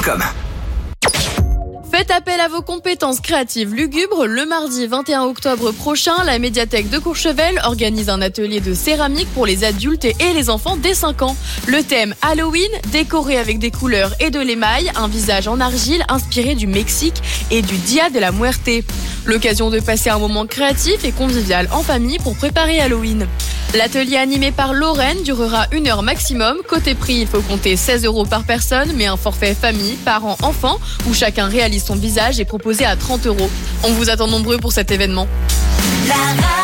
radiovostok.com. Faites appel à vos compétences créatives lugubres. Le mardi 21 octobre prochain, la médiathèque de Courchevel organise un atelier de céramique pour les adultes et les enfants dès 5 ans. Le thème Halloween, décoré avec des couleurs et de l'émail, un visage en argile inspiré du Mexique et du Dia de la Muerte. L'occasion de passer un moment créatif et convivial en famille pour préparer Halloween. L'atelier animé par Lorraine durera 1 heure maximum. Côté prix, il faut compter 16 € par personne, mais un forfait famille, parents, enfants, où chacun réalise son visage est proposé à 30 €. On vous attend nombreux pour cet événement.